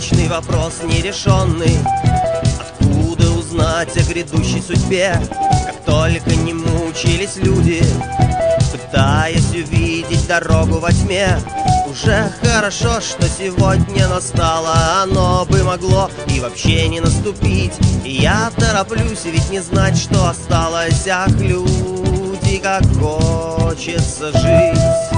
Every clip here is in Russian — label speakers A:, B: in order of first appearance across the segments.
A: вечный вопрос нерешенный. Откуда узнать о грядущей судьбе? Как только не мучились люди, пытаясь увидеть дорогу во тьме. Уже хорошо, что сегодня настало, оно бы могло и вообще не наступить. И я тороплюсь, ведь не знать, что осталось. Ах, люди, как хочется жить.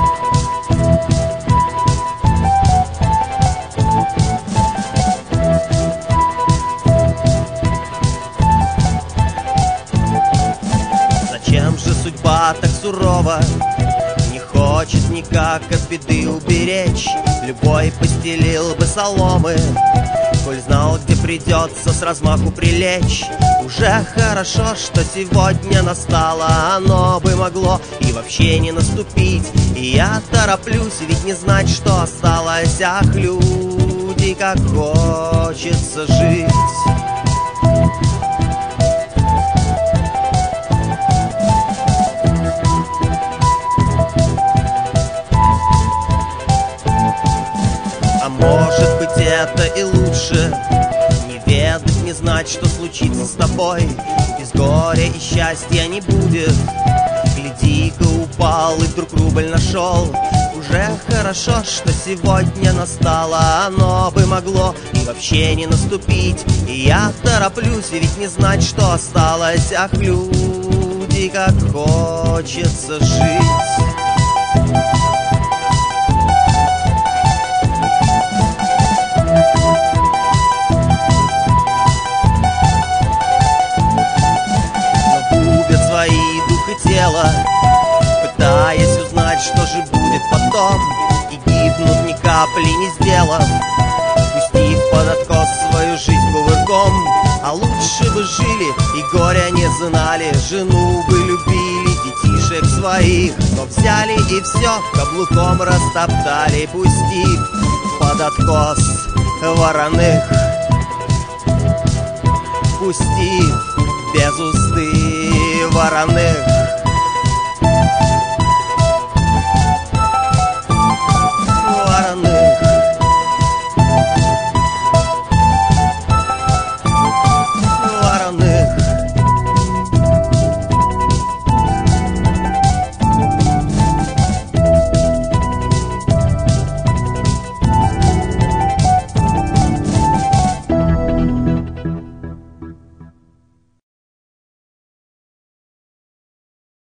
A: Зачем же судьба так сурова? Не хочет никак от беды уберечь. Любой постелил бы соломы, коль знал, где придется с размаху прилечь. Уже хорошо, что сегодня настало, оно бы могло и вообще не наступить. И я тороплюсь, ведь не знать, что осталось. Ах, люди, как хочется жить. А может быть, это и лучше, не ведать, не знать, что случится с тобой. Без горя и счастья не будет. Гляди-ка, упал и вдруг рубль нашел. Уже хорошо, что сегодня настало, оно бы могло и вообще не наступить. И я тороплюсь, ведь не знать, что осталось. Ах, люди, как хочется жить. Свои дух и тело, пытаясь узнать, что же будет потом, и гибнут ни капли не сделав, пустив под откос свою жизнь кувырком. А лучше бы жили и горя не знали, жену бы любили, детишек своих, но взяли и все каблуком растоптали, пустив под откос вороных, пустив без узды вороных.